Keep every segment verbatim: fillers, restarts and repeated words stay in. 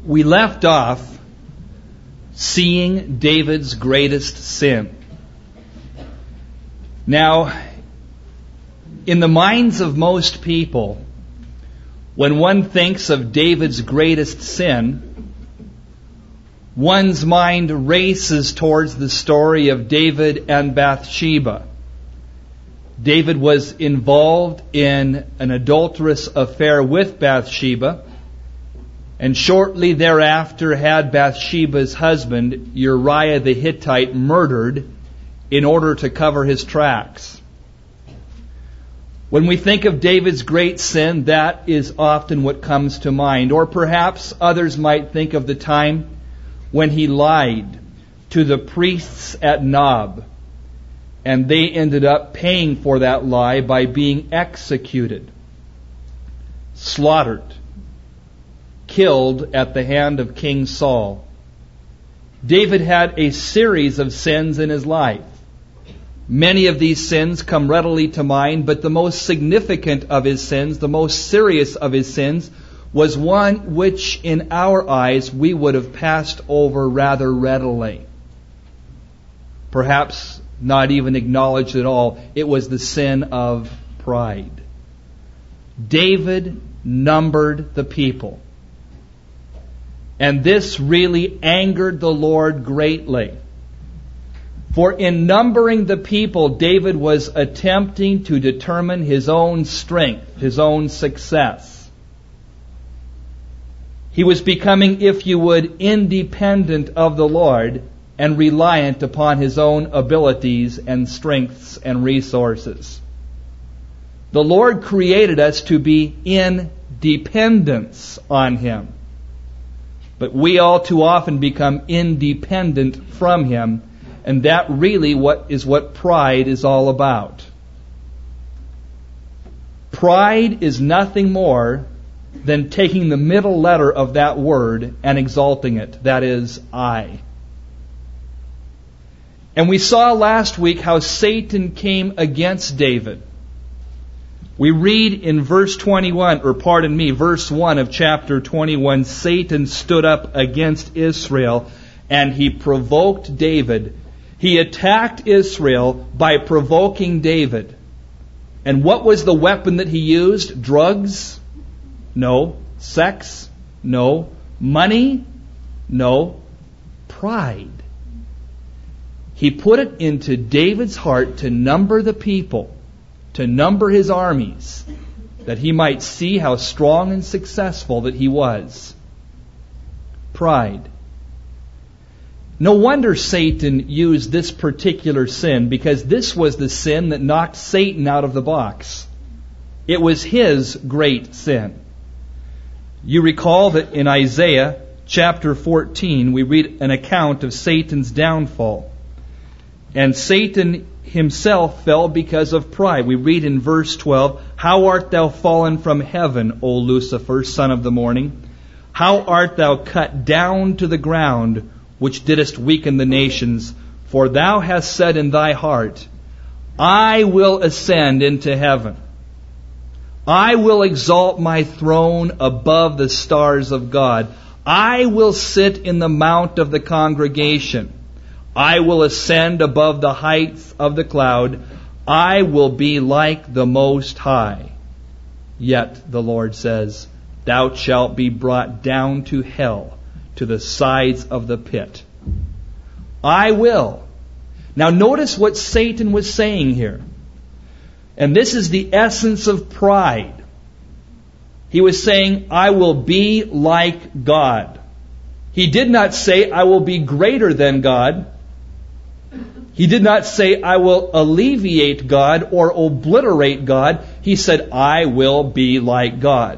We left off seeing David's greatest sin. Now, in the minds of most people, when one thinks of David's greatest sin, one's mind races towards the story of David and Bathsheba. David was involved in an adulterous affair with Bathsheba, and shortly thereafter had Bathsheba's husband, Uriah the Hittite, murdered in order to cover his tracks. When we think of David's great sin, that is often what comes to mind. Or perhaps others might think of the time when he lied to the priests at Nob, and they ended up paying for that lie by being executed, slaughtered, killed at the hand of King Saul. David had a series of sins in his life. Many of these sins come readily to mind, but the most significant of his sins, the most serious of his sins, was one which in our eyes we would have passed over rather readily. Perhaps not even acknowledged at all. It was the sin of pride. David numbered the people. And this really angered the Lord greatly. For in numbering the people, David was attempting to determine his own strength, his own success. He was becoming, if you would, independent of the Lord and reliant upon his own abilities and strengths and resources. The Lord created us to be in dependence on Him. But we all too often become independent from Him, and that really what is what pride is all about. Pride is nothing more than taking the middle letter of that word and exalting it. That is, I. And we saw last week how Satan came against David. We read in verse twenty-one, or pardon me, verse one of chapter twenty-one, Satan stood up against Israel and he provoked David. He attacked Israel by provoking David. And what was the weapon that he used? Drugs? No. Sex? No. Money? No. Pride. He put it into David's heart to number the people, to number his armies, that he might see how strong and successful that he was. Pride. No wonder Satan used this particular sin, because this was the sin that knocked Satan out of the box. It was his great sin. You recall that in Isaiah chapter fourteen, we read an account of Satan's downfall. And Satan himself fell because of pride. We read in verse twelve, "How art thou fallen from heaven, O Lucifer, son of the morning? How art thou cut down to the ground, which didst weaken the nations? For thou hast said in thy heart, I will ascend into heaven. I will exalt my throne above the stars of God. I will sit in the mount of the congregation. I will ascend above the heights of the cloud. I will be like the Most High. Yet, the Lord says, thou shalt be brought down to hell, to the sides of the pit. I will." Now notice what Satan was saying here. And this is the essence of pride. He was saying, I will be like God. He did not say, I will be greater than God. He did not say, I will alleviate God or obliterate God. He said, I will be like God.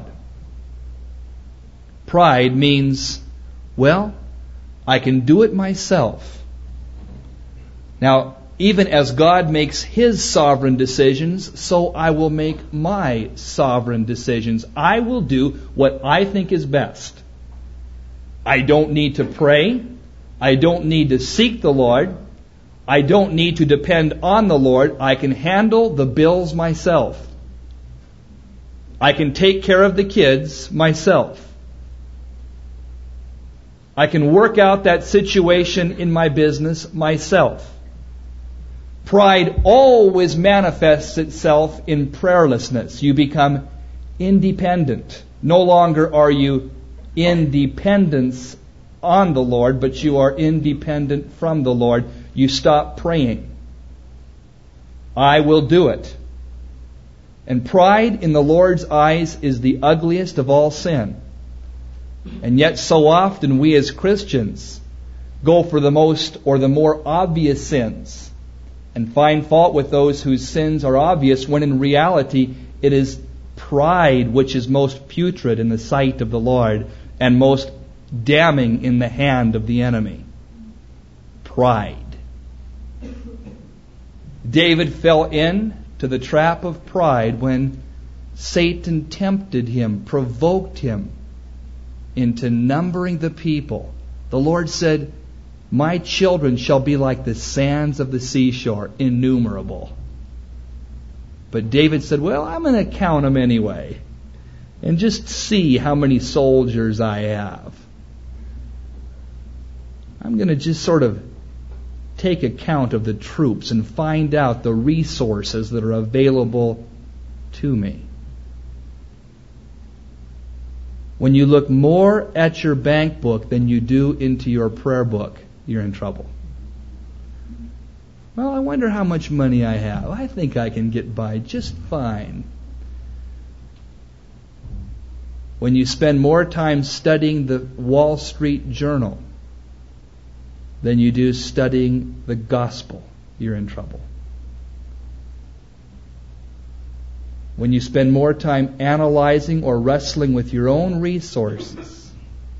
Pride means, well, I can do it myself. Now, even as God makes His sovereign decisions, so I will make my sovereign decisions. I will do what I think is best. I don't need to pray. I don't need to seek the Lord. I don't need to depend on the Lord. I can handle the bills myself. I can take care of the kids myself. I can work out that situation in my business myself. Pride always manifests itself in prayerlessness. You become independent. No longer are you in dependence on the Lord, but you are independent from the Lord. You stop praying. I will do it. And pride in the Lord's eyes is the ugliest of all sin. And yet so often we as Christians go for the most or the more obvious sins and find fault with those whose sins are obvious, when in reality it is pride which is most putrid in the sight of the Lord and most damning in the hand of the enemy. Pride. David fell in to the trap of pride when Satan tempted him, provoked him into numbering the people. The Lord said, my children shall be like the sands of the seashore, innumerable. But David said, well, I'm going to count them anyway and just see how many soldiers I have. I'm going to just sort of take account of the troops and find out the resources that are available to me. When you look more at your bank book than you do into your prayer book, you're in trouble. Well, I wonder how much money I have. I think I can get by just fine. When you spend more time studying the Wall Street Journal than you do studying the gospel, you're in trouble. When you spend more time analyzing or wrestling with your own resources,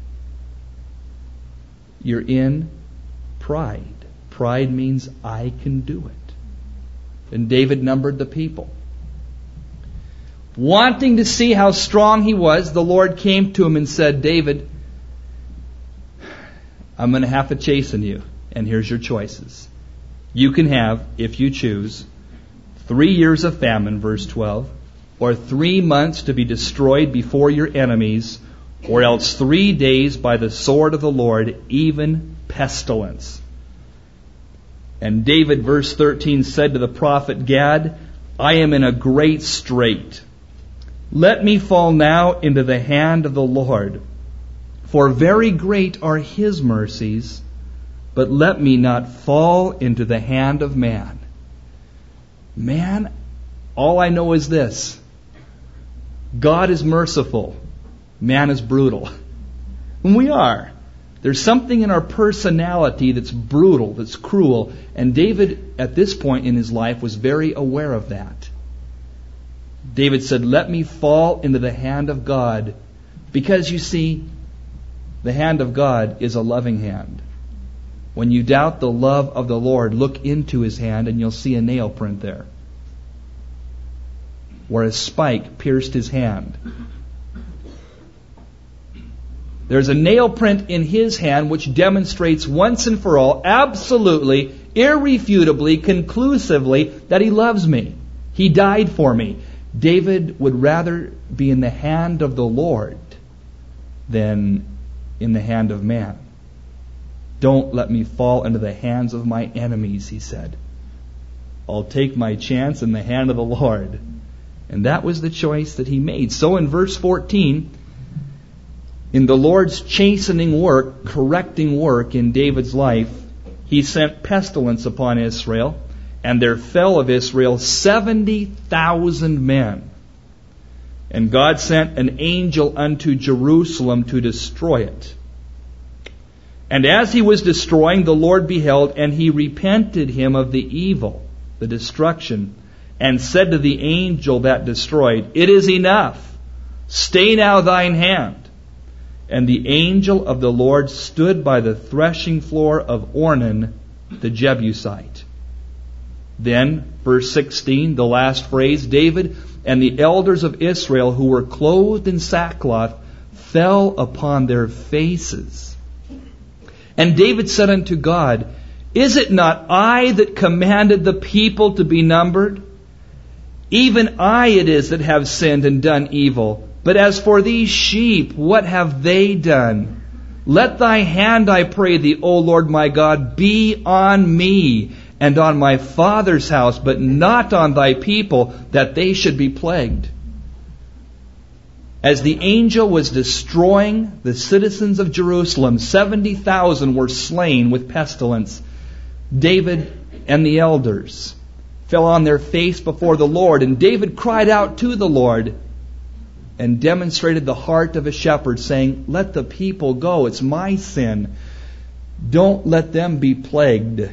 you're in pride. Pride means I can do it. And David numbered the people. Wanting to see how strong he was, the Lord came to him and said, David, I'm going to have to chasten you, and here's your choices. You can have, if you choose, three years of famine, verse twelve, or three months to be destroyed before your enemies, or else three days by the sword of the Lord, even pestilence. And David, verse thirteen, said to the prophet Gad, I am in a great strait. Let me fall now into the hand of the Lord, for very great are His mercies, but let me not fall into the hand of man. Man, all I know is this. God is merciful. Man is brutal. And we are. There's something in our personality that's brutal, that's cruel. And David, at this point in his life, was very aware of that. David said, let me fall into the hand of God. Because, you see, the hand of God is a loving hand. When you doubt the love of the Lord, look into His hand and you'll see a nail print there, where a spike pierced His hand. There's a nail print in His hand which demonstrates once and for all, absolutely, irrefutably, conclusively, that He loves me. He died for me. David would rather be in the hand of the Lord than in the hand of man. Don't let me fall into the hands of my enemies, he said. I'll take my chance in the hand of the Lord. And that was the choice that he made. So in verse fourteen, in the Lord's chastening work, correcting work in David's life, He sent pestilence upon Israel, and there fell of Israel seventy thousand men. And God sent an angel unto Jerusalem to destroy it. And as he was destroying, the Lord beheld, and He repented Him of the evil, the destruction, and said to the angel that destroyed, It is enough. Stay now thine hand. And the angel of the Lord stood by the threshing floor of Ornan the Jebusite. Then, verse sixteen, the last phrase, David and the elders of Israel who were clothed in sackcloth fell upon their faces. And David said unto God, Is it not I that commanded the people to be numbered? Even I it is that have sinned and done evil. But as for these sheep, what have they done? Let thy hand, I pray thee, O Lord my God, be on me and on my father's house, but not on thy people, that they should be plagued. As the angel was destroying the citizens of Jerusalem, seventy thousand were slain with pestilence. David and the elders fell on their face before the Lord, and David cried out to the Lord and demonstrated the heart of a shepherd, saying, let the people go. It's my sin. Don't let them be plagued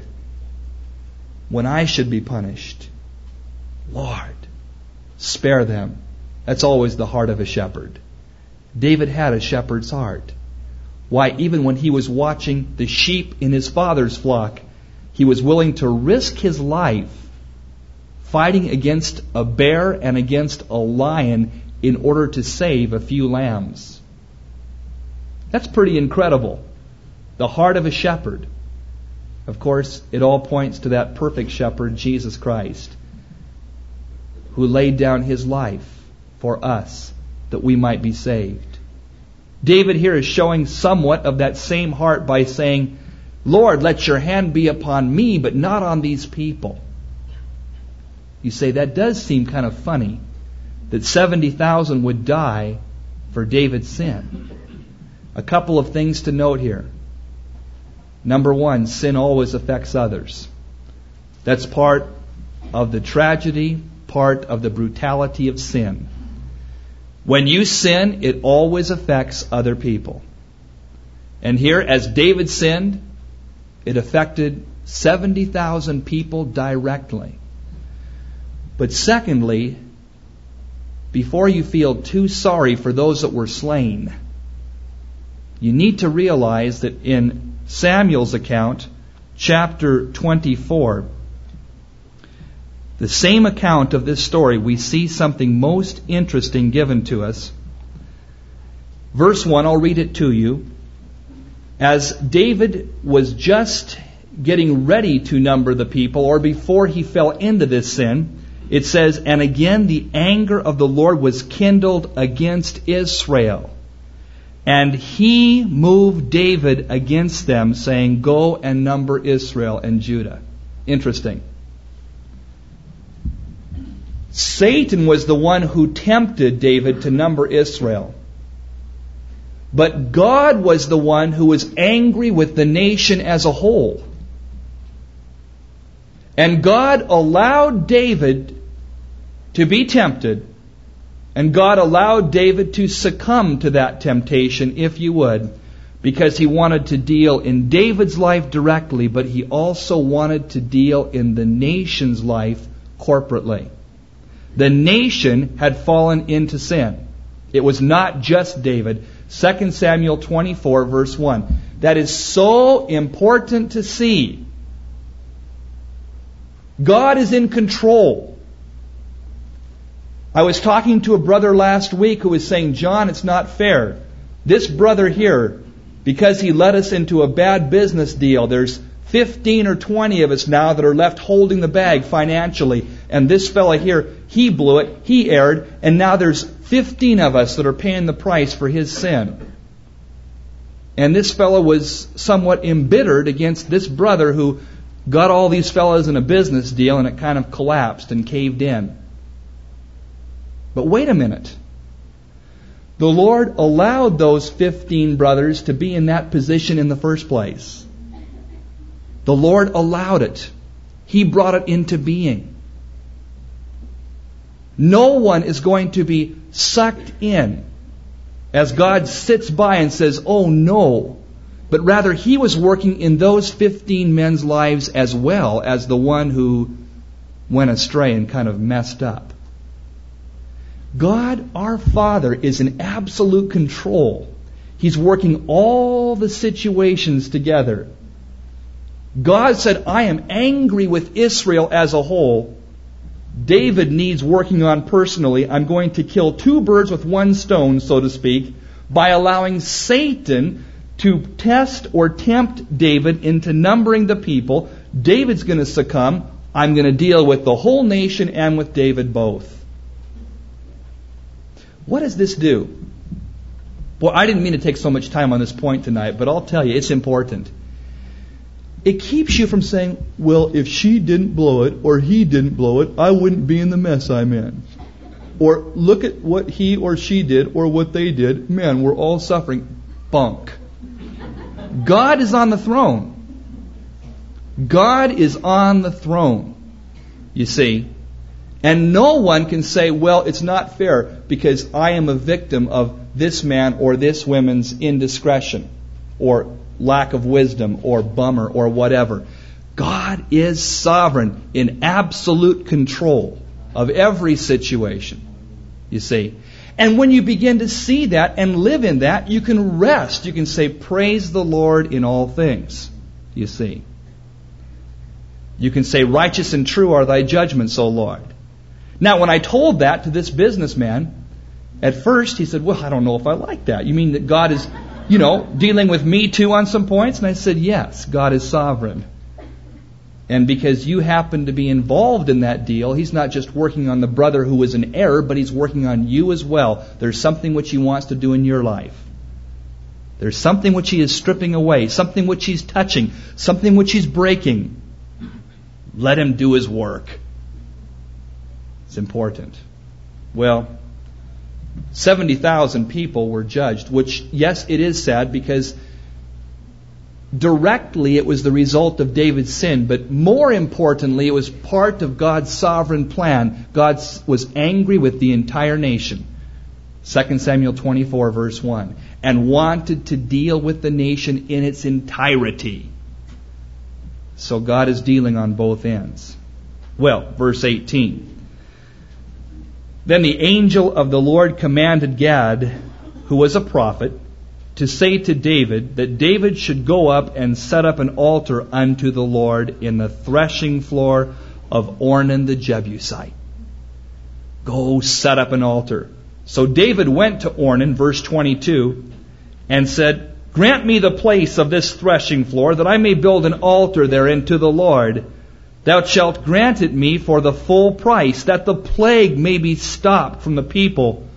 when I should be punished. Lord, spare them. That's always the heart of a shepherd. David had a shepherd's heart. Why, even when he was watching the sheep in his father's flock, he was willing to risk his life fighting against a bear and against a lion in order to save a few lambs. That's pretty incredible. The heart of a shepherd. Of course, it all points to that perfect shepherd, Jesus Christ, who laid down his life for us that we might be saved. David here is showing somewhat of that same heart by saying, Lord, let your hand be upon me, but not on these people. You say, that does seem kind of funny, that seventy thousand would die for David's sin. A couple of things to note here. Number one, sin always affects others. That's part of the tragedy, part of the brutality of sin. When you sin, it always affects other people. And here, as David sinned, it affected seventy thousand people directly. But secondly, before you feel too sorry for those that were slain, you need to realize that in Samuel's account, chapter twenty-four, the same account of this story, we see something most interesting given to us. Verse one, I'll read it to you. As David was just getting ready to number the people, or before he fell into this sin, it says, and again the anger of the Lord was kindled against Israel. And he moved David against them, saying, go and number Israel and Judah. Interesting. Satan was the one who tempted David to number Israel. But God was the one who was angry with the nation as a whole. And God allowed David to be tempted, and God allowed David to succumb to that temptation, if you would, because he wanted to deal in David's life directly, but he also wanted to deal in the nation's life corporately. The nation had fallen into sin. It was not just David. Second Samuel twenty-four, verse one. That is so important to see. God is in control. I was talking to a brother last week who was saying, John, it's not fair. This brother here, because he led us into a bad business deal, there's fifteen or twenty of us now that are left holding the bag financially. And this fella here, he blew it, he erred, and now there's fifteen of us that are paying the price for his sin. And this fellow was somewhat embittered against this brother who got all these fellows in a business deal, and it kind of collapsed and caved in. But wait a minute. The Lord allowed those fifteen brothers to be in that position in the first place. The Lord allowed it. He brought it into being. No one is going to be sucked in as God sits by and says, oh no. But rather, He was working in those fifteen men's lives as well as the one who went astray and kind of messed up. God, our Father, is in absolute control. He's working all the situations together. God said, I am angry with Israel as a whole. David needs working on personally. I'm going to kill two birds with one stone, so to speak, by allowing Satan to test or tempt David into numbering the people. David's going to succumb. I'm going to deal with the whole nation and with David both. What does this do? Well, I didn't mean to take so much time on this point tonight, but I'll tell you, it's important. It keeps you from saying, well, if she didn't blow it or he didn't blow it, I wouldn't be in the mess I'm in. Or look at what he or she did or what they did. Man, we're all suffering. Bunk. God is on the throne. God is on the throne, you see. And no one can say, well, it's not fair because I am a victim of this man or this woman's indiscretion or lack of wisdom or bummer or whatever. God is sovereign, in absolute control of every situation, you see. And when you begin to see that and live in that, you can rest. You can say, praise the Lord in all things, you see. You can say, righteous and true are thy judgments, O Lord. Now, when I told that to this businessman, at first he said, well, I don't know if I like that. You mean that God is, you know, dealing with me too on some points? And I said, yes, God is sovereign. And because you happen to be involved in that deal, He's not just working on the brother who was in error, but He's working on you as well. There's something which He wants to do in your life. There's something which He is stripping away, something which He's touching, something which He's breaking. Let Him do His work. It's important. Well, seventy thousand people were judged, which, yes, it is sad because directly it was the result of David's sin, but more importantly, it was part of God's sovereign plan. God was angry with the entire nation. Second Samuel twenty-four, verse one, and wanted to deal with the nation in its entirety. So God is dealing on both ends. Well, verse eighteen. Then the angel of the Lord commanded Gad, who was a prophet, to say to David that David should go up and set up an altar unto the Lord in the threshing floor of Ornan the Jebusite. Go set up an altar. So David went to Ornan, verse twenty-two, and said, grant me the place of this threshing floor, that I may build an altar therein to the Lord. Thou shalt grant it me for the full price, that the plague may be stopped from the people.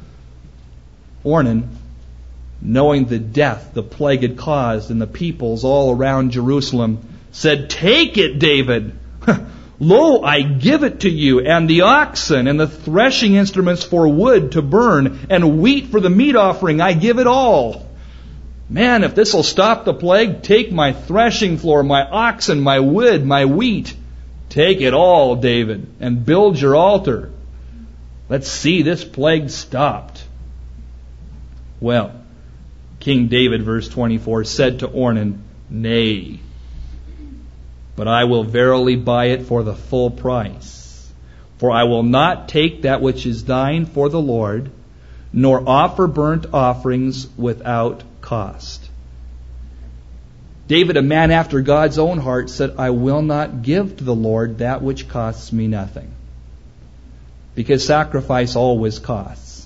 Ornan, knowing the death the plague had caused in the peoples all around Jerusalem, said, take it, David. Lo, I give it to you, and the oxen, and the threshing instruments for wood to burn, and wheat for the meat offering, I give it all. Man, if this will stop the plague, take my threshing floor, my oxen, my wood, my wheat. Take it all, David, and build your altar. Let's see this plague stopped. Well, King David, verse twenty-four, said to Ornan, nay, but I will verily buy it for the full price. For I will not take that which is thine for the Lord, nor offer burnt offerings without cost. David, a man after God's own heart, said, I will not give to the Lord that which costs me nothing. Because sacrifice always costs.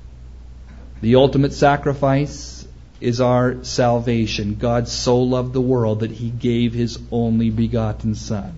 The ultimate sacrifice is our salvation. God so loved the world that He gave His only begotten Son.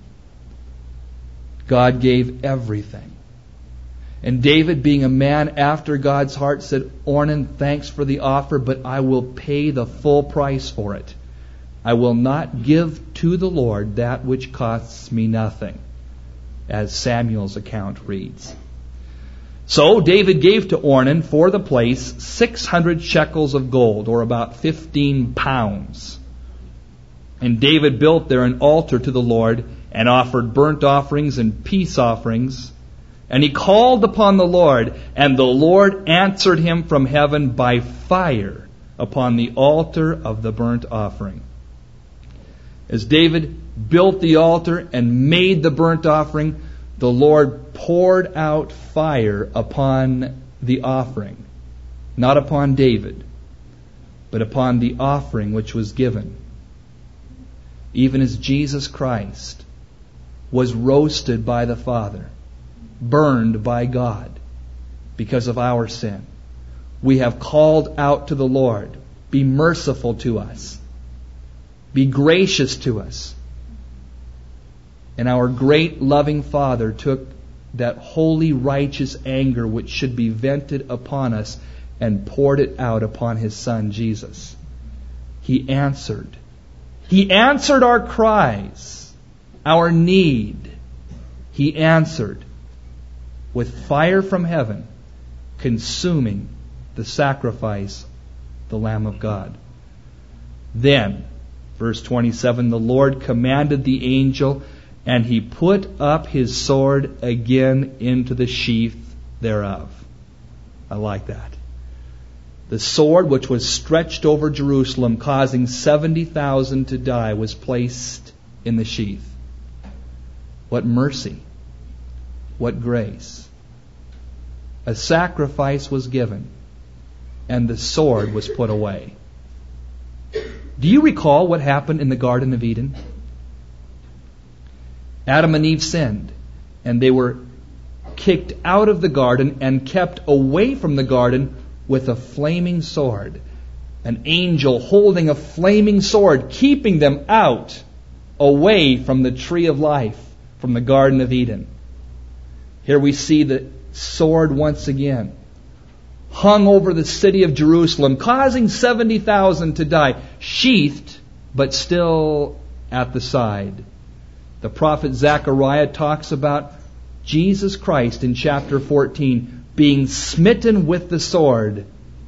God gave everything. And David, being a man after God's heart, said, Ornan, thanks for the offer, but I will pay the full price for it. I will not give to the Lord that which costs me nothing, as Samuel's account reads. So David gave to Ornan for the place six hundred shekels of gold, or about fifteen pounds. And David built there an altar to the Lord, and offered burnt offerings and peace offerings. And he called upon the Lord, and the Lord answered him from heaven by fire upon the altar of the burnt offering. As David built the altar and made the burnt offering, the Lord poured out fire upon the offering. Not upon David, but upon the offering which was given. Even as Jesus Christ was roasted by the Father, burned by God because of our sin, we have called out to the Lord, be merciful to us. Be gracious to us. And our great loving Father took that holy, righteous anger which should be vented upon us and poured it out upon His Son, Jesus. He answered. He answered our cries, our need. He answered with fire from heaven, consuming the sacrifice, the Lamb of God. Then, verse twenty-seven, the Lord commanded the angel, and he put up his sword again into the sheath thereof. I like that. The sword which was stretched over Jerusalem, causing seventy thousand to die, was placed in the sheath. What mercy! What grace! A sacrifice was given, and the sword was put away. Do you recall what happened in the Garden of Eden? Adam and Eve sinned, and they were kicked out of the garden and kept away from the garden with a flaming sword. An angel holding a flaming sword, keeping them out, away from the tree of life, from the Garden of Eden. Here we see the sword once again, hung over the city of Jerusalem, causing seventy thousand to die, sheathed, but still at the side. The prophet Zechariah talks about Jesus Christ in chapter fourteen being smitten with the sword.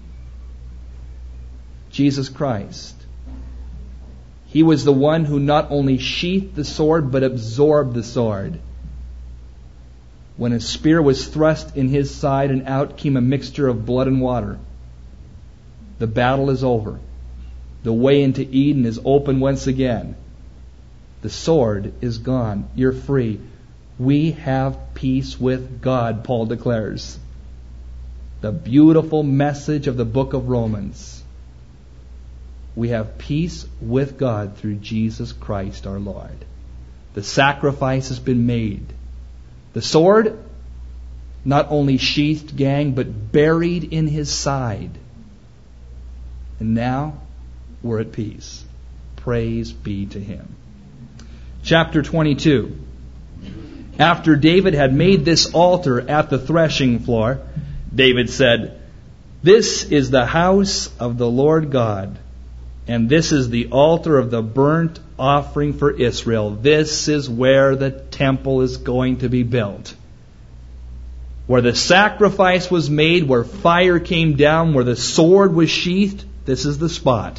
Jesus Christ. He was the one who not only sheathed the sword, but absorbed the sword. When a spear was thrust in his side, and out came a mixture of blood and water. The battle is over. The way into Eden is open once again. The sword is gone. You're free. We have peace with God, Paul declares. The beautiful message of the book of Romans. We have peace with God through Jesus Christ our Lord. The sacrifice has been made. The sword, not only sheathed, gang, but buried in his side. And now we're at peace. Praise be to him. Chapter twenty-two. After David had made this altar at the threshing floor, David said, "This is the house of the Lord God, and this is the altar of the burnt offering for Israel. This is where the temple is going to be built. Where the sacrifice was made, where fire came down, where the sword was sheathed, this is the spot."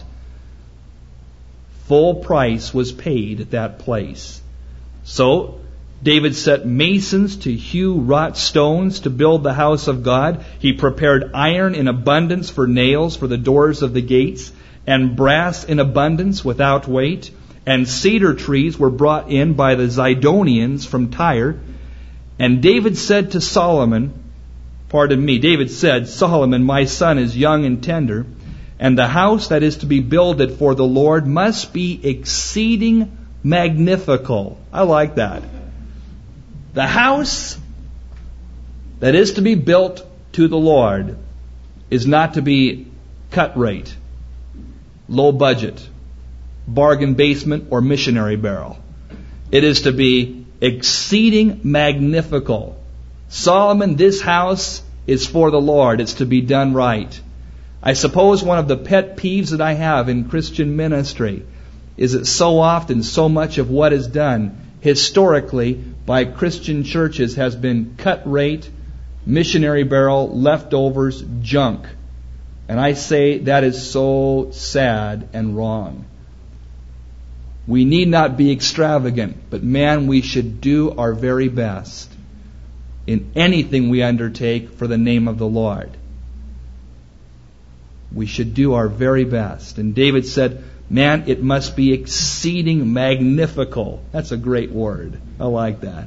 Full price was paid at that place. So David set masons to hew wrought stones to build the house of God. He prepared iron in abundance for nails for the doors of the gates, and brass in abundance without weight. And cedar trees were brought in by the Zidonians from Tyre. And David said to Solomon, pardon me, David said, "Solomon, my son, is young and tender, and the house that is to be builded for the Lord must be exceeding magnifical." I like that. The house that is to be built to the Lord is not to be cut rate, low budget, bargain basement, or missionary barrel. It is to be exceeding magnifical. Solomon, this house is for the Lord. It's to be done right. I suppose one of the pet peeves that I have in Christian ministry is that so often so much of what is done historically by Christian churches has been cut rate, missionary barrel, leftovers, junk. And I say that is so sad and wrong. We need not be extravagant, but man, we should do our very best in anything we undertake for the name of the Lord. We should do our very best. And David said, man, it must be exceeding magnifical. That's a great word. I like that.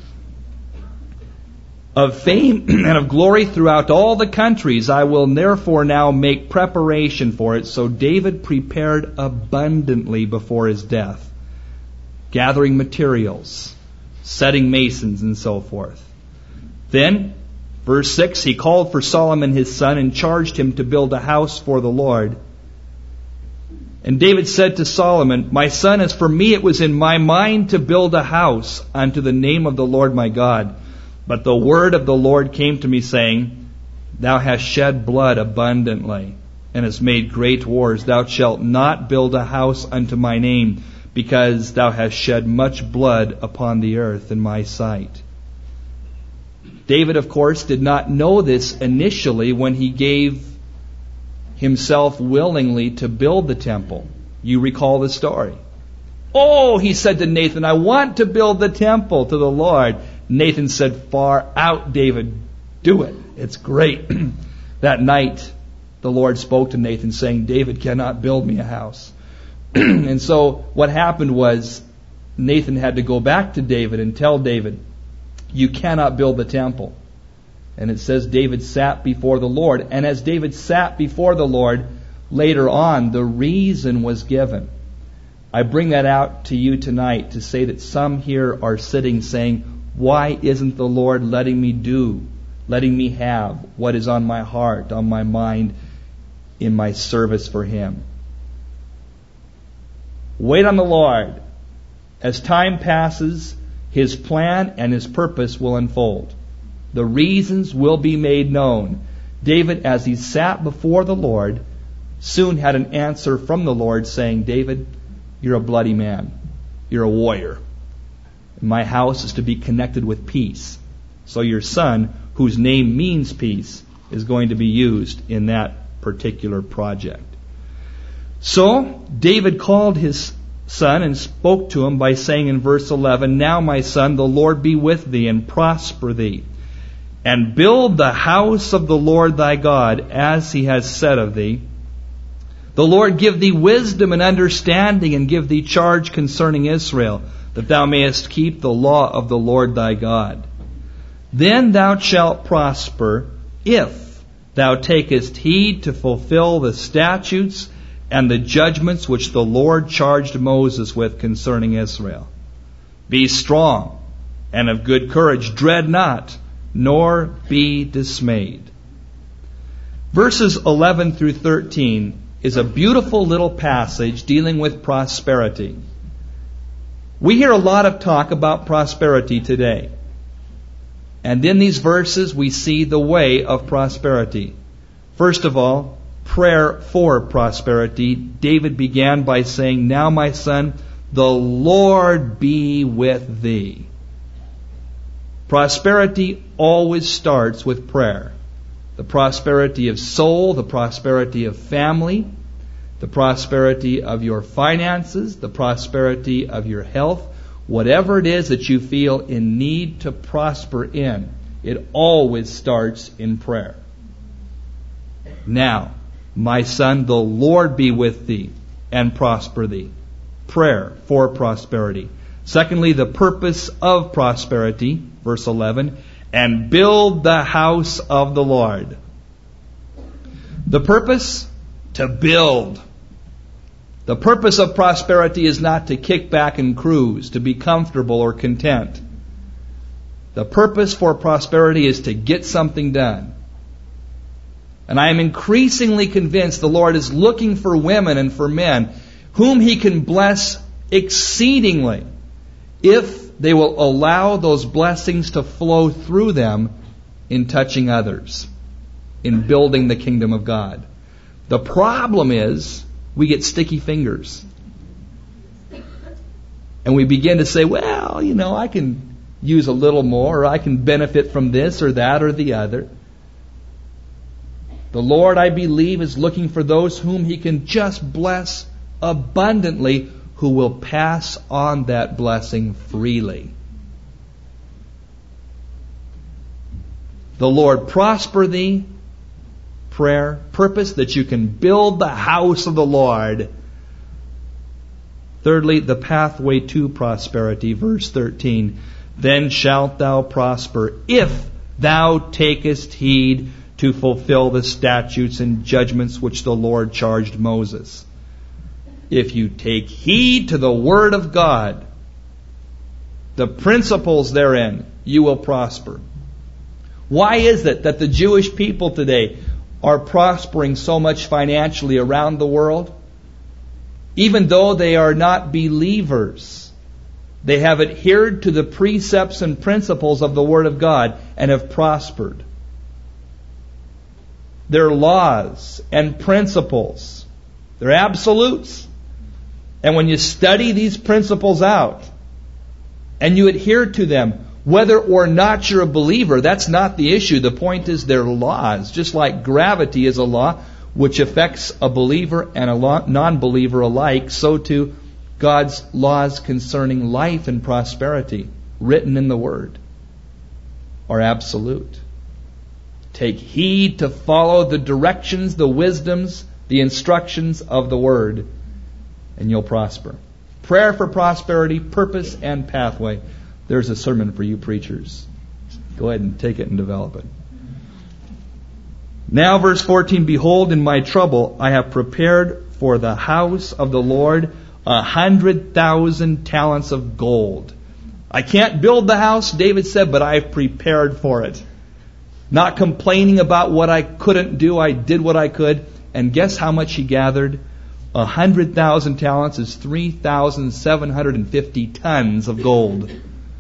Of fame and of glory throughout all the countries, I will therefore now make preparation for it. So David prepared abundantly before his death, gathering materials, setting masons, and so forth. Then, verse six, he called for Solomon his son and charged him to build a house for the Lord. And David said to Solomon, "My son, as for me, it was in my mind to build a house unto the name of the Lord my God. But the word of the Lord came to me, saying, Thou hast shed blood abundantly, and hast made great wars. Thou shalt not build a house unto my name, because thou hast shed much blood upon the earth in my sight. David, of course, did not know this initially when he gave himself willingly to build the temple. You recall the story. Oh, he said to Nathan, I want to build the temple to the Lord. Nathan said, far out, David, do it. It's great. That night, the Lord spoke to Nathan saying, David cannot build me a house. And so what happened was Nathan had to go back to David and tell David, you cannot build the temple. And it says David sat before the Lord. And as David sat before the Lord, later on, the reason was given. I bring that out to you tonight to say that some here are sitting saying, why isn't the Lord letting me do, letting me have what is on my heart, on my mind, in my service for Him? Wait on the Lord. As time passes, His plan and His purpose will unfold. The reasons will be made known. David, as he sat before the Lord, soon had an answer from the Lord saying, David, you're a bloody man. You're a warrior. My house is to be connected with peace. So your son, whose name means peace, is going to be used in that particular project. So David called his son and spoke to him by saying in verse eleven, Now, my son, the Lord be with thee and prosper thee, and build the house of the Lord thy God, as he has said of thee. The Lord give thee wisdom and understanding, and give thee charge concerning Israel, that thou mayest keep the law of the Lord thy God. Then thou shalt prosper, if thou takest heed to fulfill the statutes and the judgments which the Lord charged Moses with concerning Israel. Be strong and of good courage, dread not, nor be dismayed. Verses eleven through thirteen is a beautiful little passage dealing with prosperity. We hear a lot of talk about prosperity today. And in these verses we see the way of prosperity. First of all, prayer for prosperity. David began by saying, Now, my son, the Lord be with thee. Prosperity always starts with prayer. The prosperity of soul, the prosperity of family, the prosperity of your finances, the prosperity of your health, whatever it is that you feel in need to prosper in, it always starts in prayer. Now, my son, the Lord be with thee and prosper thee. Prayer for prosperity. Secondly, the purpose of prosperity, verse eleven, and build the house of the Lord. The purpose? To build. The purpose of prosperity is not to kick back and cruise, to be comfortable or content. The purpose for prosperity is to get something done. And I am increasingly convinced the Lord is looking for women and for men whom He can bless exceedingly if they will allow those blessings to flow through them in touching others, in building the kingdom of God. The problem is we get sticky fingers. And we begin to say, well, you know, I can use a little more, or I can benefit from this or that or the other. The Lord, I believe, is looking for those whom He can just bless abundantly, who will pass on that blessing freely. The Lord prosper thee, prayer, purpose that you can build the house of the Lord. Thirdly, the pathway to prosperity, verse thirteen. Then shalt thou prosper if thou takest heed to fulfill the statutes and judgments which the Lord charged Moses. If you take heed to the Word of God, the principles therein, you will prosper. Why is it that the Jewish people today are prospering so much financially around the world? Even though they are not believers, they have adhered to the precepts and principles of the Word of God and have prospered. They're laws and principles. They're absolutes. And when you study these principles out and you adhere to them, whether or not you're a believer, that's not the issue. The point is they're laws. Just like gravity is a law which affects a believer and a non-believer alike, so too God's laws concerning life and prosperity, written in the Word, are absolute. Take heed to follow the directions, the wisdoms, the instructions of the Word, and you'll prosper. Prayer for prosperity, purpose, and pathway. There's a sermon for you preachers. Go ahead and take it and develop it. Now, verse fourteen, behold, in my trouble I have prepared for the house of the Lord a hundred thousand talents of gold. I can't build the house, David said, but I've prepared for it. Not complaining about what I couldn't do, I did what I could. And guess how much he gathered? A hundred thousand talents is three thousand seven hundred and fifty tons of gold.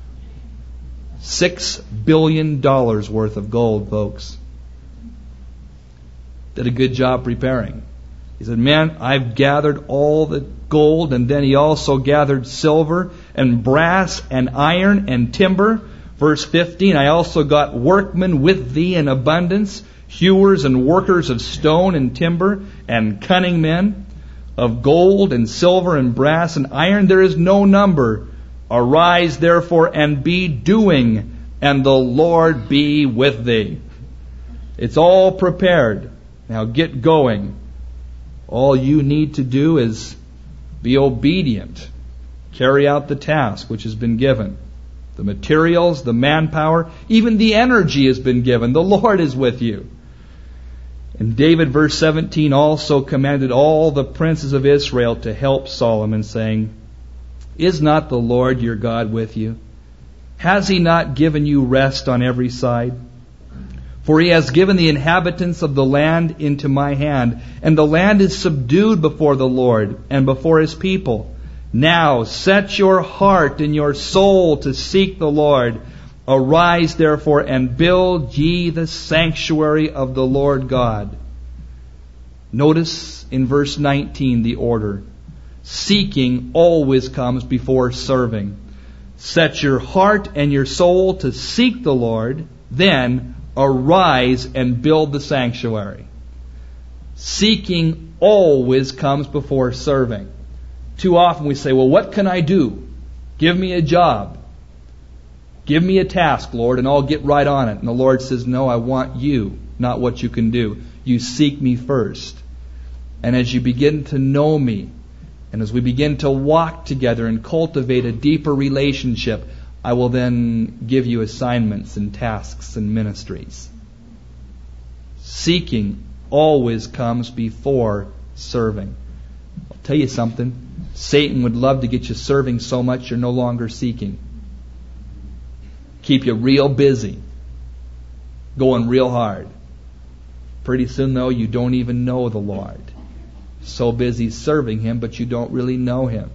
Six billion dollars worth of gold, folks. Did a good job preparing. He said, man, I've gathered all the gold, and then he also gathered silver and brass and iron and timber. Verse fifteen, I also got workmen with thee in abundance, hewers and workers of stone and timber, and cunning men of gold and silver and brass and iron. There is no number. Arise therefore and be doing, and the Lord be with thee. It's all prepared. Now get going. All you need to do is be obedient. Carry out the task which has been given. The materials, the manpower, even the energy has been given. The Lord is with you. And David, verse seventeen, also commanded all the princes of Israel to help Solomon, saying, is not the Lord your God with you? Has He not given you rest on every side? For He has given the inhabitants of the land into my hand, and the land is subdued before the Lord and before His people. Now set your heart and your soul to seek the Lord. Arise therefore and build ye the sanctuary of the Lord God. Notice in verse nineteen the order. Seeking always comes before serving. Set your heart and your soul to seek the Lord, then arise and build the sanctuary. Seeking always comes before serving. Too often we say, well, what can I do? Give me a job. Give me a task, Lord, and I'll get right on it. And the Lord says, no, I want you, not what you can do. You seek me first. And as you begin to know me, and as we begin to walk together and cultivate a deeper relationship, I will then give you assignments and tasks and ministries. Seeking always comes before serving. I'll tell you something. Satan would love to get you serving so much you're no longer seeking. Keep you real busy. Going real hard. Pretty soon, though, you don't even know the Lord. So busy serving Him, but you don't really know Him.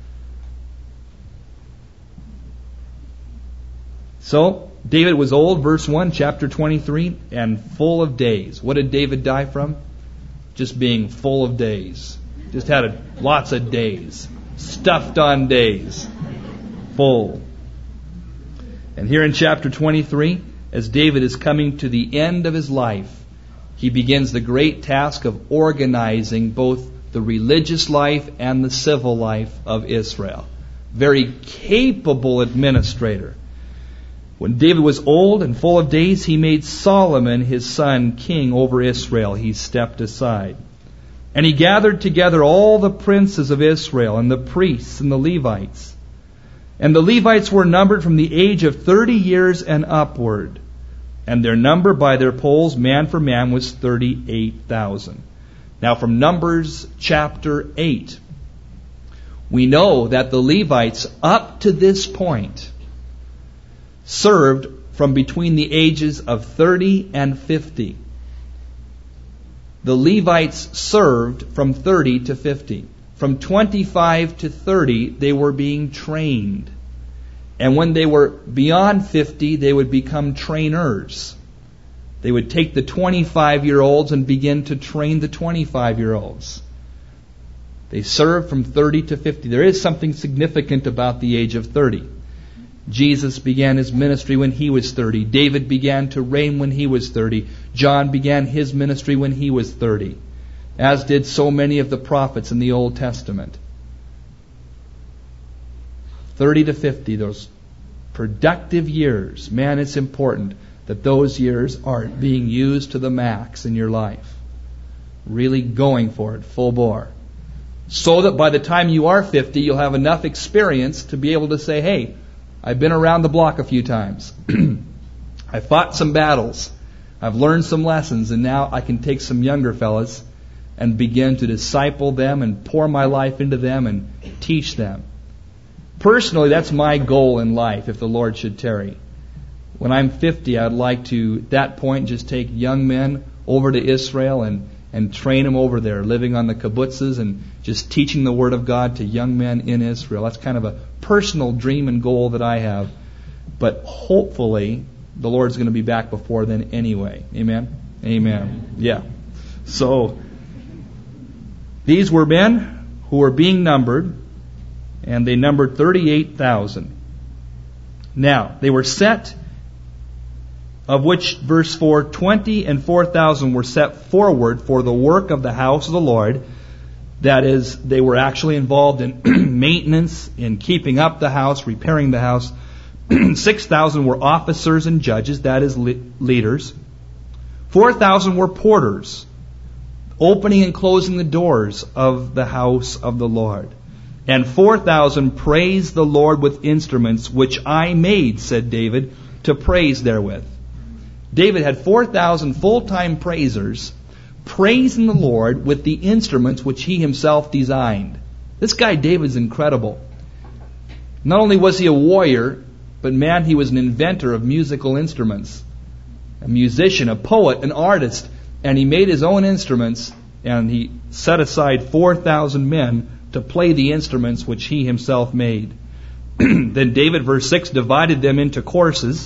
So, David was old, verse one, chapter twenty-three, and full of days. What did David die from? Just being full of days. Just had a, lots of days. Stuffed on days. Full. And here in chapter twenty-three, as David is coming to the end of his life, he begins the great task of organizing both the religious life and the civil life of Israel. Very capable administrator. When David was old and full of days, he made Solomon his son king over Israel. He stepped aside. And he gathered together all the princes of Israel and the priests and the Levites. And the Levites were numbered from the age of thirty years and upward. And their number by their polls, man for man, was thirty-eight thousand. Now from Numbers chapter eight, we know that the Levites up to this point served from between the ages of thirty and fifty. The Levites served from thirty to fifty. From twenty-five to thirty, they were being trained. And when they were beyond fifty, they would become trainers. They would take the twenty-five-year-olds and begin to train the twenty-five-year-olds. They served from thirty to fifty. There is something significant about the age of thirty. Jesus began his ministry when he was thirty. David began to reign when he was thirty. John began his ministry when he was thirty. As did so many of the prophets in the Old Testament. thirty to fifty, those productive years. Man, it's important that those years are being used to the max in your life. Really going for it, full bore. So that by the time you are fifty, you'll have enough experience to be able to say, hey, I've been around the block a few times. I fought some battles. I've learned some lessons, and now I can take some younger fellas and begin to disciple them and pour my life into them and teach them. Personally, that's my goal in life, if the Lord should tarry. When I'm fifty, I'd like to, at that point, just take young men over to Israel and, and train them over there, living on the kibbutzes and just teaching the Word of God to young men in Israel. That's kind of a personal dream and goal that I have. But hopefully, the Lord's going to be back before then anyway. Amen? Amen. Yeah. So, these were men who were being numbered, and they numbered thirty-eight thousand. Now, they were set, of which, verse four, twenty and four thousand were set forward for the work of the house of the Lord. That is, they were actually involved in maintenance, in keeping up the house, repairing the house. six thousand were officers and judges, that is, le- leaders. four thousand were porters, opening and closing the doors of the house of the Lord. And four thousand praised the Lord with instruments, which I made, said David, to praise therewith. David had four thousand full-time praisers praising the Lord with the instruments which he himself designed. This guy David's incredible. Not only was he a warrior, but man, he was an inventor of musical instruments. A musician, a poet, an artist. And he made his own instruments, and he set aside four thousand men to play the instruments which he himself made. Then David, verse six, divided them into courses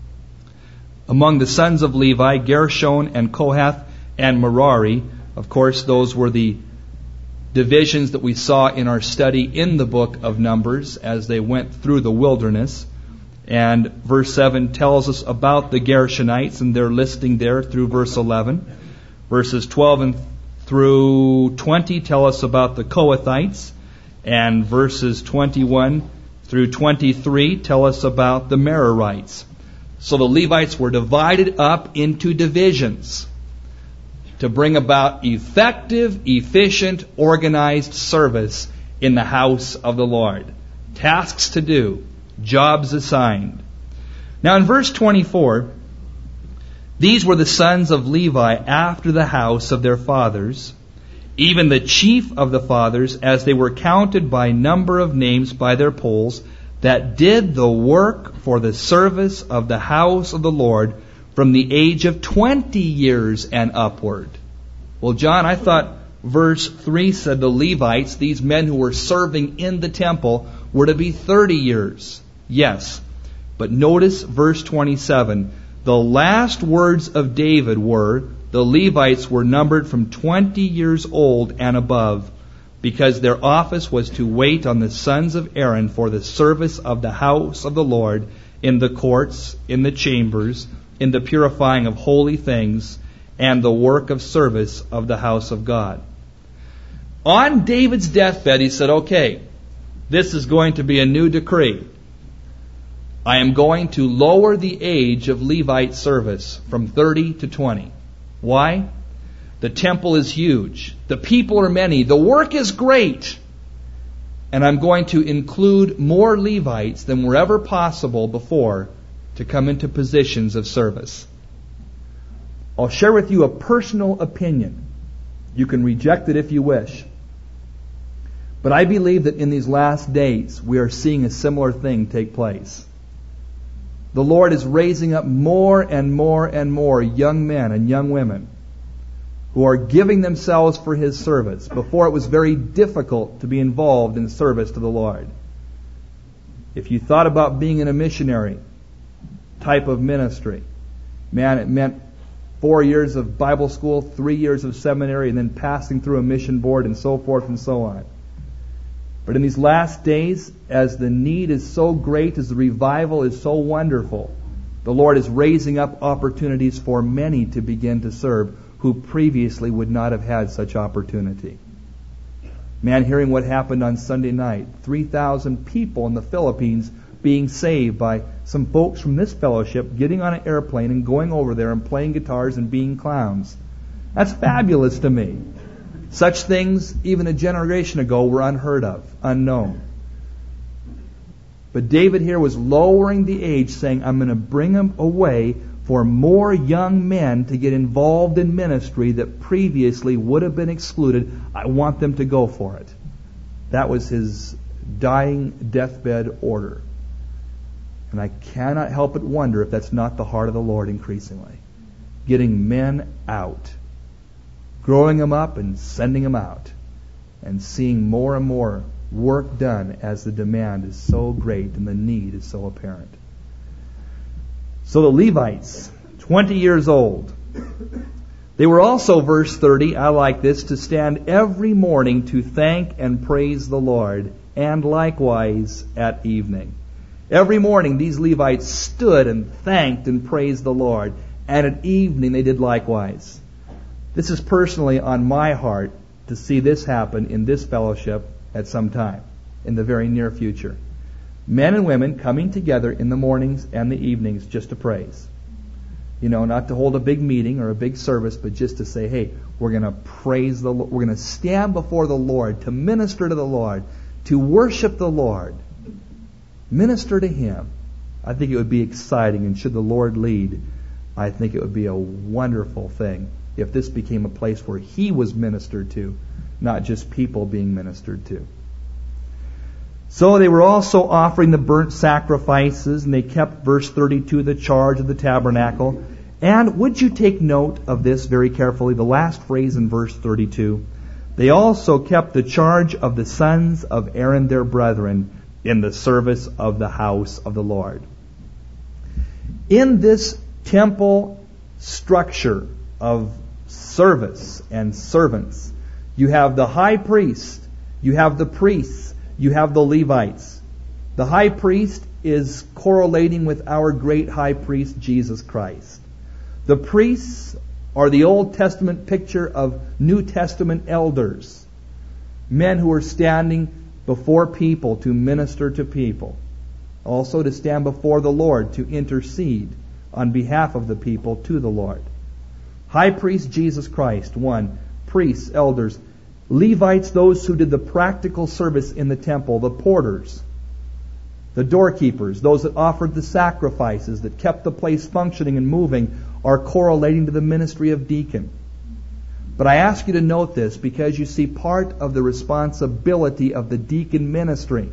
among the sons of Levi, Gershon and Kohath and Merari. Of course, those were the divisions that we saw in our study in the book of Numbers as they went through the wilderness. And verse seven tells us about the Gershonites and their listing there through verse eleven. Verses twelve and through twenty tell us about the Kohathites, and verses twenty-one through twenty-three tell us about the Merarites. So the Levites were divided up into divisions to bring about effective, efficient, organized service in the house of the Lord. Tasks to do, jobs assigned. Now in verse twenty-four, these were the sons of Levi after the house of their fathers, even the chief of the fathers, as they were counted by number of names by their polls, that did the work for the service of the house of the Lord from the age of twenty years and upward. Well, John, I thought verse three said the Levites, these men who were serving in the temple, were to be thirty years. Yes. But notice verse twenty-seven. The last words of David were, the Levites were numbered from twenty years old and above, because their office was to wait on the sons of Aaron for the service of the house of the Lord in the courts, in the chambers, in the purifying of holy things, and the work of service of the house of God. On David's deathbed, he said, okay, this is going to be a new decree. I am going to lower the age of Levite service from thirty to twenty. Why? The temple is huge. The people are many. The work is great. And I'm going to include more Levites than were ever possible before to come into positions of service. I'll share with you a personal opinion. You can reject it if you wish. But I believe that in these last days, we are seeing a similar thing take place. The Lord is raising up more and more and more young men and young women who are giving themselves for His service. Before it was very difficult to be involved in service to the Lord. If you thought about being in a missionary type of ministry, man, it meant four years of Bible school, three years of seminary, and then passing through a mission board and so forth and so on. But in these last days, as the need is so great, as the revival is so wonderful, the Lord is raising up opportunities for many to begin to serve who previously would not have had such opportunity. Man, hearing what happened on Sunday night, three thousand people in the Philippines being saved by some folks from this fellowship getting on an airplane and going over there and playing guitars and being clowns. That's fabulous to me. Such things, even a generation ago, were unheard of, unknown. But David here was lowering the age, saying, I'm going to bring them away for more young men to get involved in ministry that previously would have been excluded. I want them to go for it. That was his dying deathbed order. And I cannot help but wonder if that's not the heart of the Lord increasingly. Getting men out. Growing them up and sending them out. And seeing more and more work done as the demand is so great and the need is so apparent. So the Levites, twenty years old. They were also, verse thirty, I like this, to stand every morning to thank and praise the Lord, and likewise at evening. Every morning these Levites stood and thanked and praised the Lord, and at evening they did likewise. This is personally on my heart to see this happen in this fellowship at some time, in the very near future. Men and women coming together in the mornings and the evenings just to praise. You know, not to hold a big meeting or a big service, but just to say, hey, we're going to praise the Lord. We're going to stand before the Lord, to minister to the Lord, to worship the Lord. Minister to Him. I think it would be exciting, and should the Lord lead, I think it would be a wonderful thing if this became a place where He was ministered to, not just people being ministered to. So they were also offering the burnt sacrifices, and they kept, verse thirty-two, the charge of the tabernacle. And would you take note of this very carefully, the last phrase in verse thirty-two? They also kept the charge of the sons of Aaron their brethren in the service of the house of the Lord. In this temple structure of service and servants, you have the high priest, you have the priests, you have the Levites. The high priest is correlating with our great high priest, Jesus Christ. The priests are the Old Testament picture of New Testament elders. Men who are standing before people to minister to people. Also to stand before the Lord to intercede on behalf of the people to the Lord. High priest Jesus Christ, one. Priests, elders. Levites, those who did the practical service in the temple, the porters, the doorkeepers, those that offered the sacrifices, that kept the place functioning and moving, are correlating to the ministry of deacon. But I ask you to note this because you see part of the responsibility of the deacon ministry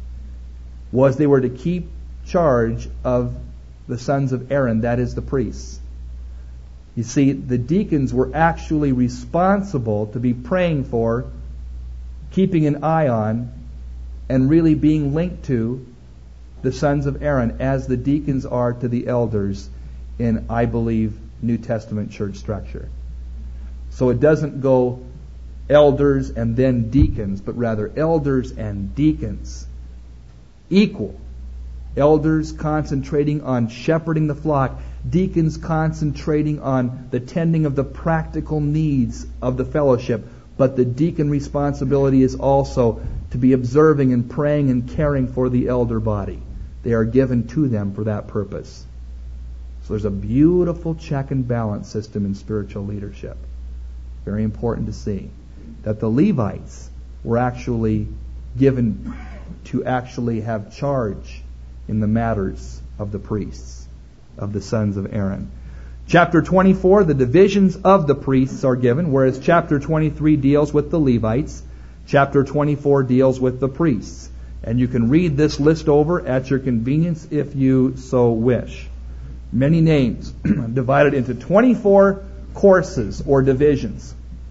was they were to keep charge of the sons of Aaron, that is the priests. You see, the deacons were actually responsible to be praying for, keeping an eye on, and really being linked to the sons of Aaron as the deacons are to the elders in, I believe, New Testament church structure. So it doesn't go elders and then deacons, but rather elders and deacons. Equal. Elders concentrating on shepherding the flock. Deacons concentrating on the tending of the practical needs of the fellowship. But the deacon responsibility is also to be observing and praying and caring for the elder body. They are given to them for that purpose. So there's a beautiful check and balance system in spiritual leadership. Very important to see that the Levites were actually given to actually have charge in the matters of the priests, of the sons of Aaron. Chapter twenty-four, the divisions of the priests are given, whereas chapter twenty-three deals with the Levites. Chapter twenty-four deals with the priests. And you can read this list over at your convenience if you so wish. Many names divided into twenty-four courses or divisions.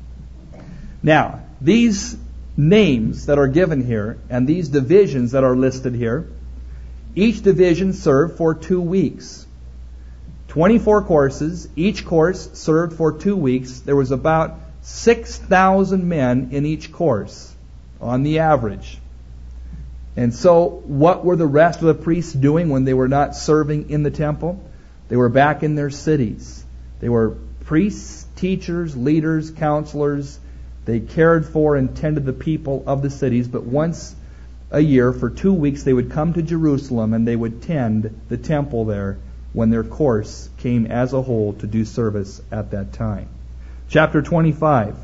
Now, these names that are given here and these divisions that are listed here, each division served for two weeks. twenty-four courses. Each course served for two weeks. There was about six thousand men in each course on the average. And so what were the rest of the priests doing when they were not serving in the temple? They were back in their cities. They were priests, teachers, leaders, counselors. They cared for and tended the people of the cities. But once a year, for two weeks, they would come to Jerusalem and they would tend the temple there when their course came as a whole to do service at that time. Chapter twenty-five.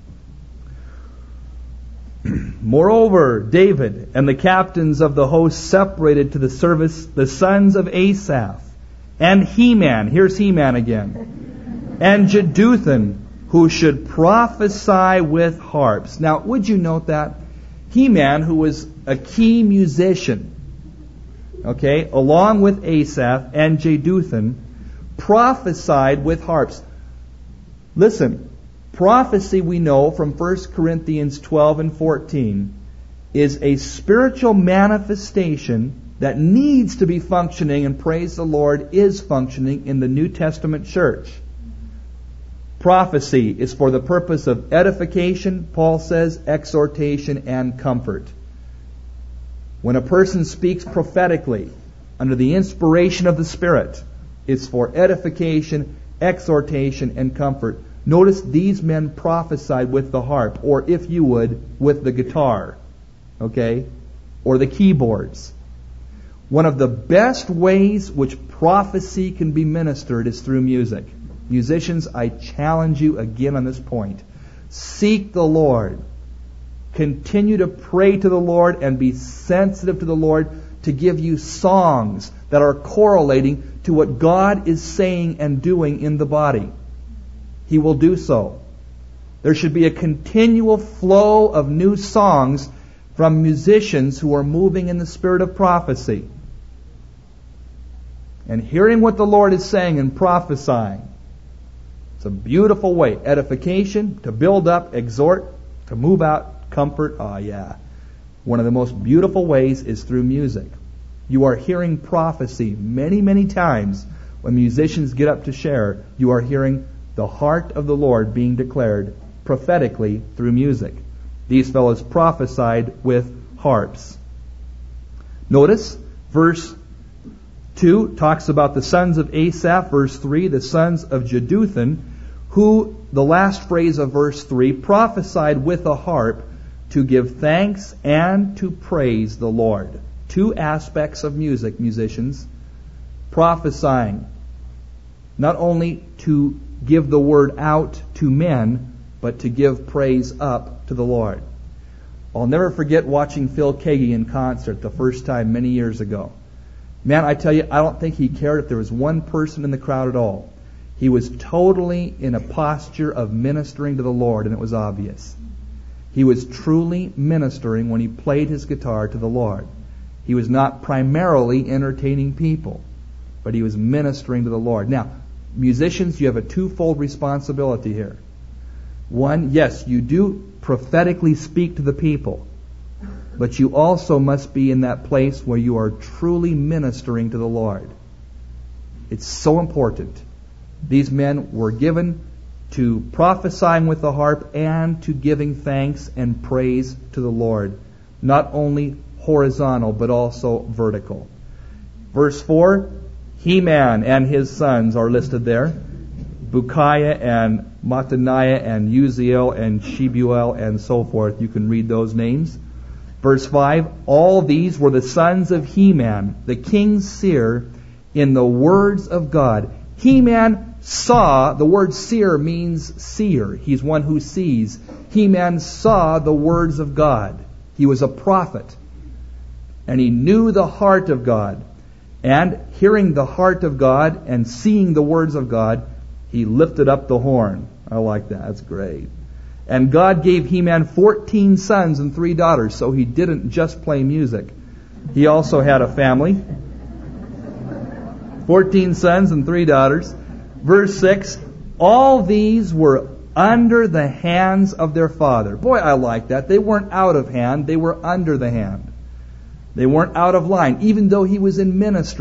Moreover, David and the captains of the host separated to the service the sons of Asaph, and Heman, here's Heman again, and Jeduthun, who should prophesy with harps. Now, would you note that? Heman, who was a key musician, okay, along with Asaph and Jeduthun, prophesied with harps. Listen, prophecy, we know from First Corinthians twelve and fourteen, is a spiritual manifestation that needs to be functioning, and praise the Lord, is functioning in the New Testament church. Prophecy is for the purpose of edification, Paul says, exhortation, and comfort. When a person speaks prophetically under the inspiration of the Spirit, it's for edification, exhortation, and comfort. Notice these men prophesied with the harp, or if you would, with the guitar, okay, or the keyboards. One of the best ways which prophecy can be ministered is through music. Musicians, I challenge you again on this point. Seek the Lord. Continue to pray to the Lord and be sensitive to the Lord to give you songs that are correlating to what God is saying and doing in the body. He will do so. There should be a continual flow of new songs from musicians who are moving in the spirit of prophecy. And hearing what the Lord is saying and prophesying. It's a beautiful way. Edification, to build up, exhort, to move out, comfort. Ah, yeah. One of the most beautiful ways is through music. You are hearing prophecy many, many times when musicians get up to share. You are hearing the heart of the Lord being declared prophetically through music. These fellows prophesied with harps. Notice, verse two talks about the sons of Asaph. Verse three, the sons of Jeduthun, who, the last phrase of verse three, prophesied with a harp to give thanks and to praise the Lord. Two aspects of music, musicians. Prophesying, not only to give the word out to men, but to give praise up to the Lord. I'll never forget watching Phil Keaggy in concert the first time many years ago. Man, I tell you, I don't think he cared if there was one person in the crowd at all. He was totally in a posture of ministering to the Lord, and it was obvious. He was truly ministering when he played his guitar to the Lord. He was not primarily entertaining people, but he was ministering to the Lord. Now, musicians, you have a twofold responsibility here. One, yes, you do prophetically speak to the people, but you also must be in that place where you are truly ministering to the Lord. It's so important. These men were given to prophesying with the harp and to giving thanks and praise to the Lord. Not only horizontal, but also vertical. Verse four, Heman and his sons are listed there. Bukiah and Mattaniah and Uziel and Shebuel and so forth. You can read those names. Verse five, all these were the sons of Heman, the king's seer, in the words of God. Heman saw, the word seer means seer. He's one who sees. Heman saw the words of God. He was a prophet. And he knew the heart of God. And hearing the heart of God and seeing the words of God, he lifted up the horn. I like that. That's great. And God gave Heman fourteen sons and three daughters, so he didn't just play music. He also had a family. Fourteen sons and three daughters. Verse six, all these were under the hands of their father. Boy, I like that. They weren't out of hand, they were under the hand. They weren't out of line, even though he was in ministry.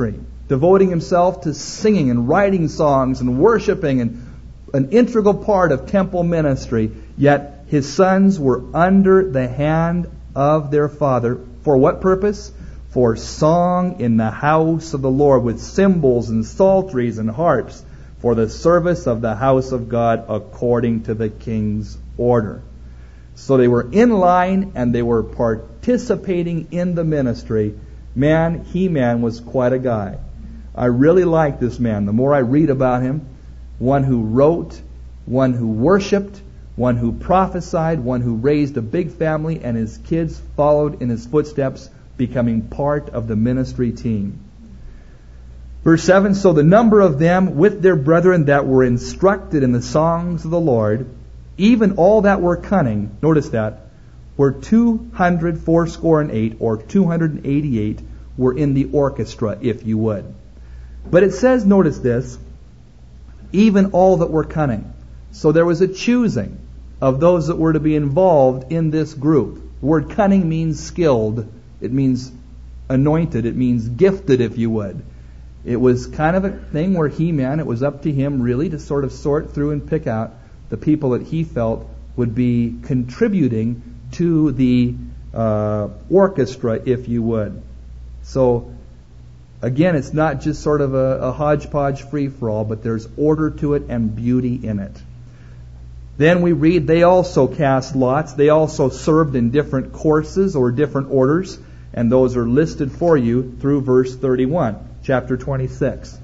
devoting himself to singing and writing songs and worshiping, and an integral part of temple ministry. Yet his sons were under the hand of their father. For what purpose? For song in the house of the Lord, with cymbals and psalteries and harps, for the service of the house of God according to the king's order. So they were in line and they were participating in the ministry. Man, He-Man was quite a guy. I really like this man. The more I read about him, one who wrote, one who worshipped, one who prophesied, one who raised a big family, and his kids followed in his footsteps, becoming part of the ministry team. Verse seven, so the number of them with their brethren that were instructed in the songs of the Lord, even all that were cunning, notice that, were two hundred fourscore and eight, or two hundred eighty-eight, were in the orchestra, if you would. But it says, notice this, even all that were cunning. So there was a choosing of those that were to be involved in this group. The word cunning means skilled. It means anointed. It means gifted, if you would. It was kind of a thing where He-Man, it was up to him really to sort of sort through and pick out the people that he felt would be contributing to the uh, orchestra, if you would. So, again, it's not just sort of a, a hodgepodge free-for-all, but there's order to it and beauty in it. Then we read, they also cast lots. They also served in different courses or different orders, and those are listed for you through verse thirty-one, chapter twenty-six.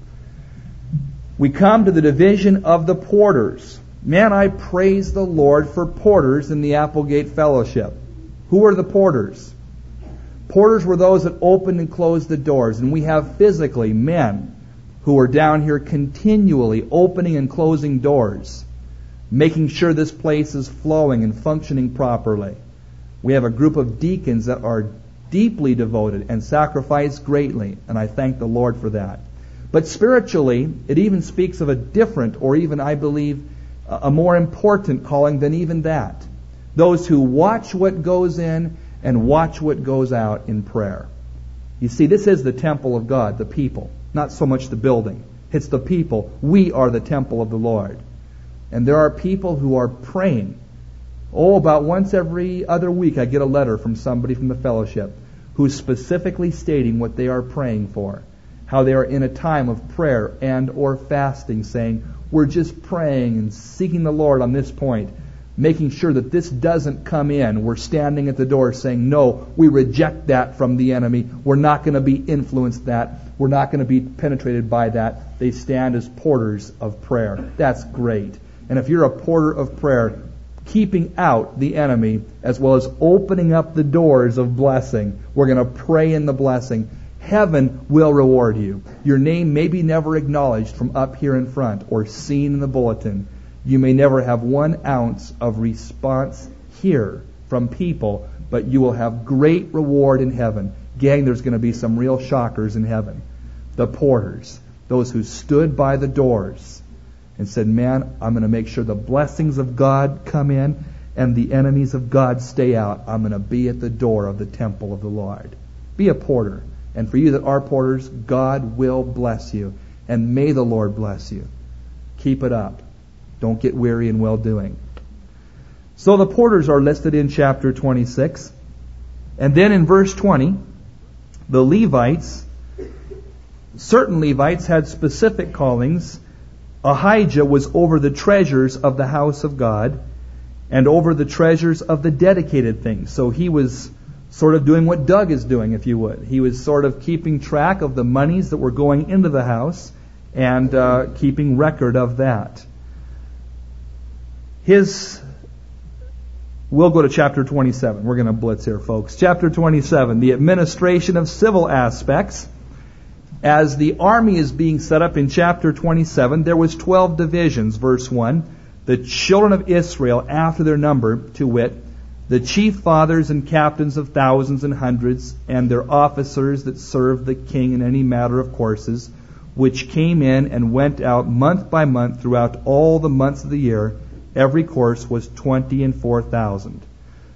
We come to the division of the porters. Man, I praise the Lord for porters in the Applegate Fellowship. Who are the porters? Porters were those that opened and closed the doors, and we have physically men who are down here continually opening and closing doors, making sure this place is flowing and functioning properly. We have a group of deacons that are deeply devoted and sacrifice greatly, and I thank the Lord for that. But spiritually, it even speaks of a different, or even, I believe, a more important calling than even that. Those who watch what goes in and watch what goes out in prayer. You see, this is the temple of God, the people, not so much the building. It's the people. We are the temple of the Lord. And there are people who are praying. Oh, about once every other week I get a letter from somebody from the fellowship who's specifically stating what they are praying for. How they are in a time of prayer and or fasting, saying, we're just praying and seeking the Lord on this point, making sure that this doesn't come in. We're standing at the door saying, no, we reject that from the enemy. We're not going to be influenced that. We're not going to be penetrated by that. They stand as porters of prayer. That's great. And if you're a porter of prayer, keeping out the enemy as well as opening up the doors of blessing, we're going to pray in the blessing. Heaven will reward you. Your name may be never acknowledged from up here in front or seen in the bulletin. You may never have one ounce of response here from people, but you will have great reward in heaven. Gang, there's going to be some real shockers in heaven. The porters, those who stood by the doors and said, man, I'm going to make sure the blessings of God come in and the enemies of God stay out. I'm going to be at the door of the temple of the Lord. Be a porter. And for you that are porters, God will bless you. And may the Lord bless you. Keep it up. Don't get weary in well-doing. So the porters are listed in chapter twenty-six. And then in verse twenty, the Levites, certain Levites had specific callings. Ahijah was over the treasures of the house of God and over the treasures of the dedicated things. So he was sort of doing what Doug is doing, if you would. He was sort of keeping track of the monies that were going into the house and uh, keeping record of that. His, we'll go to chapter twenty-seven. We're going to blitz here, folks. Chapter twenty-seven, the administration of civil aspects. As the army is being set up in chapter twenty-seven, there was twelve divisions, verse one. The children of Israel, after their number, to wit, the chief fathers and captains of thousands and hundreds, and their officers that served the king in any matter of courses, which came in and went out month by month throughout all the months of the year. Every course was twenty and four thousand.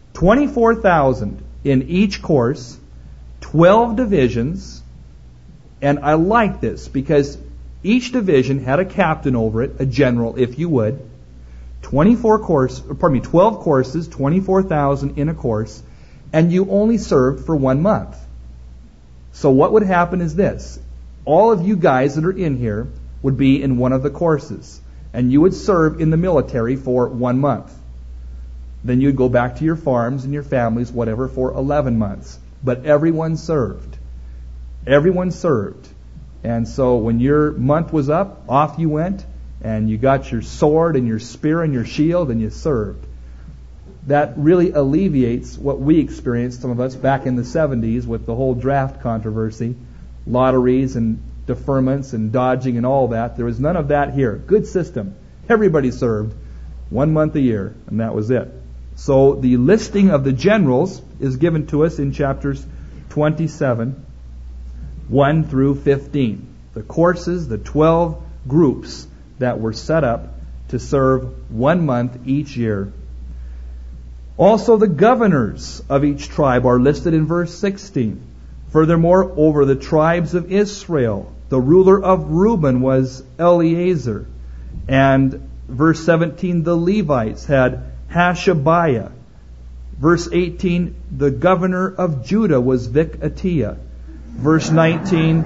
Twenty-four thousand in each course, twelve divisions, And I like this because each division had a captain over it, a general, if you would. twenty-four course, pardon me, twelve courses, twenty-four thousand in a course, and you only served for one month. So what would happen is this. All of you guys that are in here would be in one of the courses, and you would serve in the military for one month. Then you'd go back to your farms and your families, whatever, for eleven months. But everyone served. Everyone served. And so when your month was up, off you went, and you got your sword and your spear and your shield, and you served. That really alleviates what we experienced, some of us, back in the seventies with the whole draft controversy, lotteries and deferments and dodging and all that. There was none of that here. Good system. Everybody served one month a year, and that was it. So the listing of the generals is given to us in chapters twenty-seven, one through fifteen. The courses, the twelve groups that were set up to serve one month each year. Also, the governors of each tribe are listed in verse sixteen. Furthermore, over the tribes of Israel, the ruler of Reuben was Eleazar. And verse seventeen, the Levites had Hashabiah. Verse eighteen, the governor of Judah was Vicatiah. Verse nineteen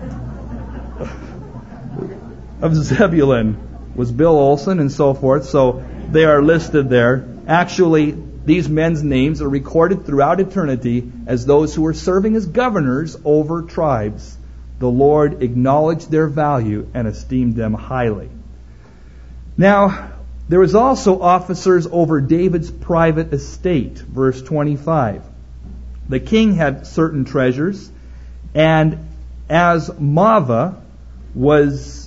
of Zebulun was Bill Olson, and so forth. So they are listed there. Actually, these men's names are recorded throughout eternity as those who were serving as governors over tribes. The Lord acknowledged their value and esteemed them highly. Now, there was also officers over David's private estate, verse twenty-five. The king had certain treasures, and as Mava was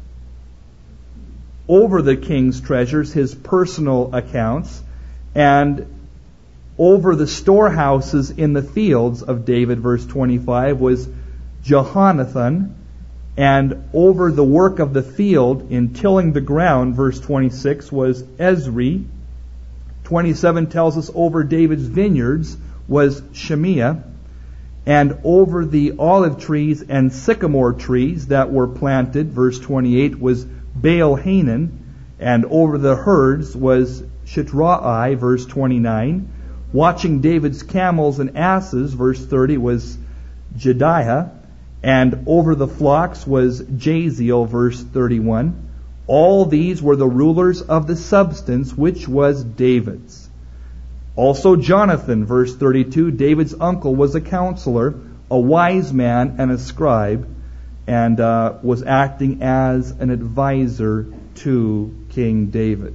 over the king's treasures, his personal accounts, and over the storehouses in the fields of David, verse twenty-five, was Jehonathan, and over the work of the field in tilling the ground, verse twenty-six, was Ezri. twenty-seven tells us over David's vineyards was Shemiah, and over the olive trees and sycamore trees that were planted, verse twenty-eight, was Baal-Hanan, and over the herds was Shitrai, verse twenty-nine. Watching David's camels and asses, verse thirty, was Jediah. And over the flocks was Jaziel, verse thirty-one. All these were the rulers of the substance which was David's. Also Jonathan, verse thirty-two, David's uncle, was a counselor, a wise man, and a scribe, and uh, was acting as an advisor to King David.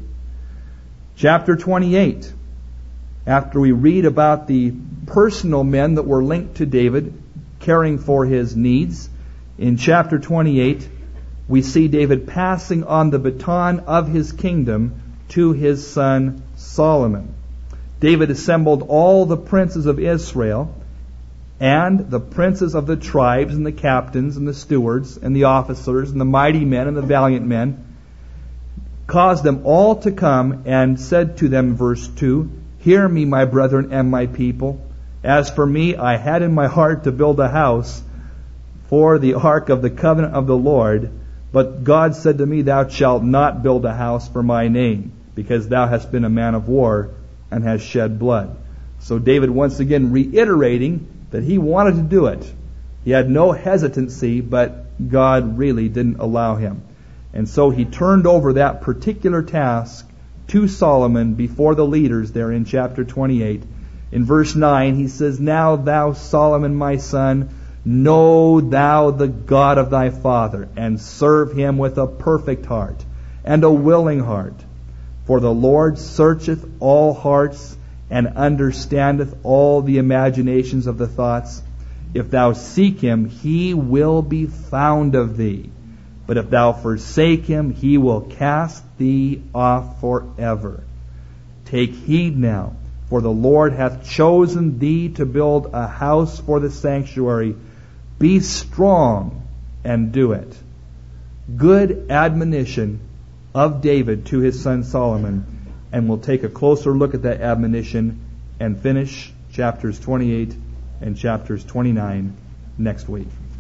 Chapter twenty-eight. After we read about the personal men that were linked to David, caring for his needs, in chapter twenty-eight, we see David passing on the baton of his kingdom to his son Solomon. David assembled all the princes of Israel and the princes of the tribes and the captains and the stewards and the officers and the mighty men and the valiant men, caused them all to come and said to them, verse two, "Hear me, my brethren and my people. As for me, I had in my heart to build a house for the ark of the covenant of the Lord, but God said to me, Thou shalt not build a house for my name, because thou hast been a man of war and hast shed blood." So David once again reiterating that he wanted to do it. He had no hesitancy, but God really didn't allow him. And so he turned over that particular task to Solomon before the leaders there in chapter twenty-eight. In verse nine, he says, "Now thou, Solomon, my son, know thou the God of thy father, and serve him with a perfect heart and a willing heart. For the Lord searcheth all hearts, and understandeth all the imaginations of the thoughts. If thou seek him, he will be found of thee. But if thou forsake him, he will cast thee off forever. Take heed now, for the Lord hath chosen thee to build a house for the sanctuary. Be strong and do it." Good admonition of David to his son Solomon. And we'll take a closer look at that admonition and finish chapters twenty-eight and chapters twenty-nine next week.